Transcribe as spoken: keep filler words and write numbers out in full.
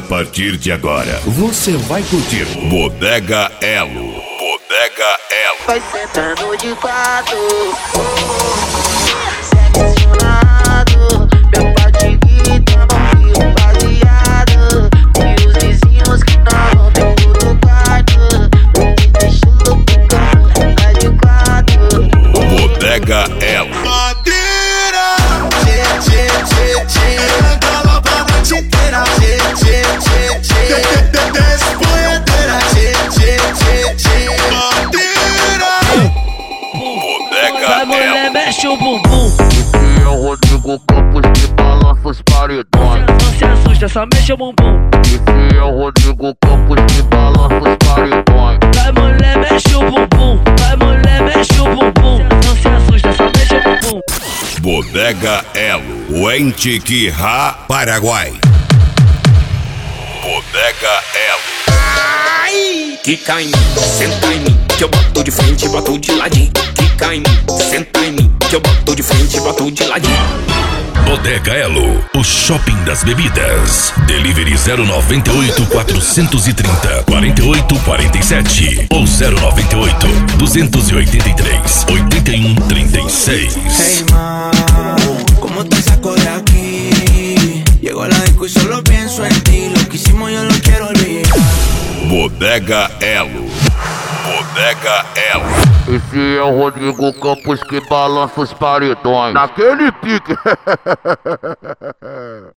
partir de agora, você vai curtir Bodega Elo. Bodega Elo. Vai sentando de quatro, seccionado, meu patiguita, mão baseado. E os vizinhos que não tem tudo quarto, me deixando picando de quatro. Bodega Elo. Madeira, tchê, tchê, tchê, tchê, cala pra noite inteira, tchê, tchê, tchê, tchê, despoedeira, tchê, tchê, tchê, tchê, madeira. Bodega Vai, mulher, Elo. mexe o bumbum. Esse é o Rodrigo Campos que balança os paredões. Não se assusta, só mexe o bumbum. Esse é o Rodrigo Campos que balança os paredões. Vai, mulher, mexe o bumbum. Vai, mulher, mexe o bumbum. Não se assusta, só mexe o bumbum. Bodega Elo. O Entiquirá, Paraguai. Bodega Elo. Quica em mim, senta em mim, que eu boto de frente e boto de ladinho. Quica em mim, senta em mim, que eu boto de frente e boto de ladinho. Bodega Elo, o shopping das bebidas. Delivery zero nove oito, quatrocentos e trinta, quarenta e oito, quarenta e sete ou zero nove oito, duzentos e oitenta e três, oitenta e um, trinta e seis. Hey ma, ¿cómo te saco de aquí? Llego a la disco y solo pienso en ti. Lo que hicimos yo no quiero olvidar. Bodega Elo. Bodega Elo. Esse é o Rodrigo Campos que balança os paredões. Naquele pique.